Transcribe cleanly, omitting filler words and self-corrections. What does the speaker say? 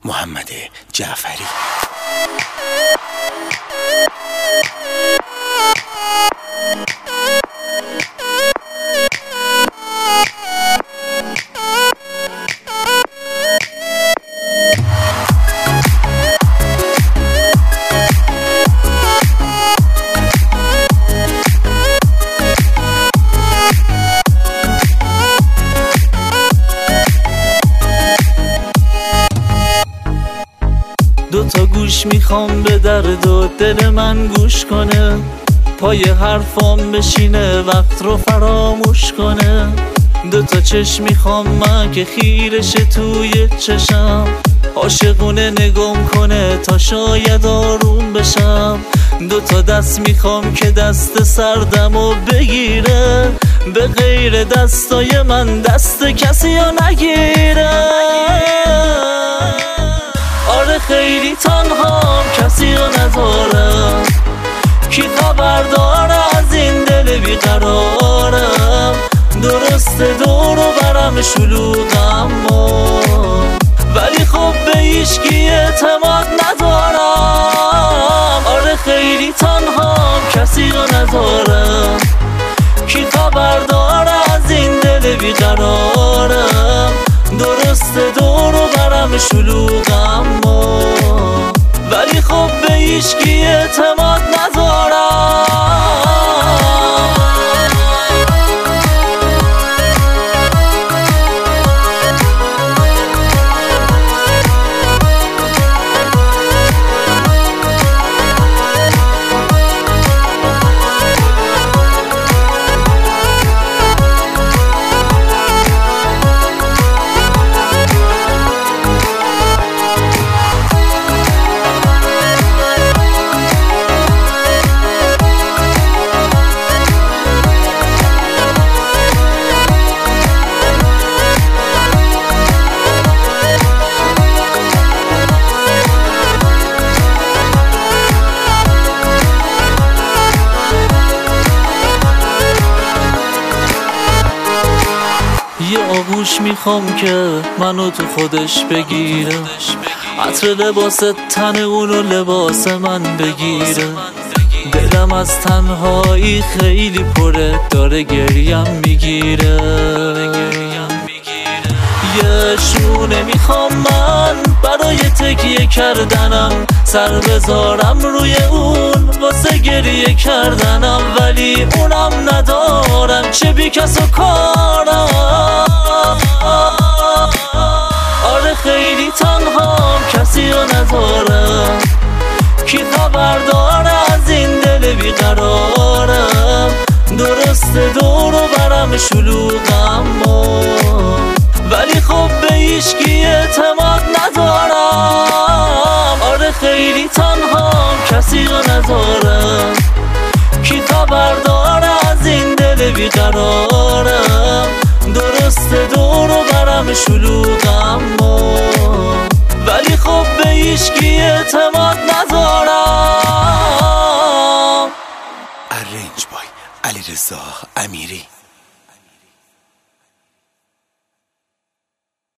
محمد جعفری. دو تا گوش میخوام به درد و دل من گوش کنه، پای حرفام بشینه وقت رو فراموش کنه. دو تا چشم میخوام من که خیرشه توی چشم، عاشقونه نگام کنه تا شاید آروم بشم. دو تا دست میخوام که دست سردمو بگیره، به غیر دستای من دست کسی رو نگیره. آره خیلی تنهام، کسی رو ندارم، کی خبر داره از این دل بیقرارم. درسته دور و برم شلوغم ولی خب به هیچکی اعتماد ندارم. آره خیلی تنهام، کسی رو ندارم، کی خبر داره از این دل بیقرارم. درسته دور و برم شلوغم ولی خب به هیچکی اعتماد ندارم. یه آغوش میخوام که منو تو خودش بگیره، عطر لباس تن اونو لباس من بگیره. دلم از تنهایی خیلی پره، داره گریم میگیره. یه شونه میخوام من برای تکیه کردنم، سر بذارم روی اون واسه گریه کردنم. ولی اونم ندارم، چه بی کس و کارم. آره خیلی تنهام، کسی رو ندارم، کی خبر داره از این دل بیقرارم. درسته دور و برم شلوغم ولی خب به هیچکی اعتماد ندارم. آره خیلی تنهام، کسی رو ندارم، کی خبر داره از این دل بیقرارم. درسته دور و برم شلوغم ولی خب به هیچکی اعتماد ندارم. ارنج بای علیرضا امیری.